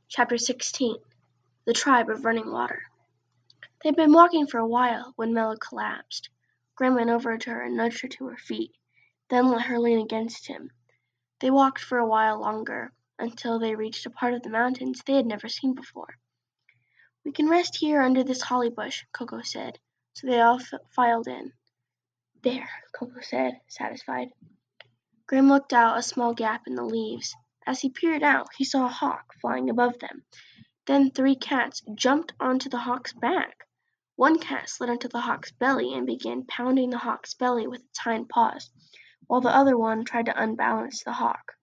Chapter 16 The Tribe of Running Water. They had been walking for a while when Mela collapsed. Grim went over to her and nudged her to her feet, then let her lean against him. They walked for a while longer, until they reached a part of the mountains they had never seen before. "We can rest here under this holly bush," Koko said, so they all filed in. "There," Koko said, satisfied. Grim looked out a small gap in the leaves. As he peered out, he saw a hawk flying above them. Then 3 cats jumped onto the hawk's back. One cat slid onto the hawk's belly and began pounding the hawk's belly with its hind paws, while the other one tried to unbalance the hawk.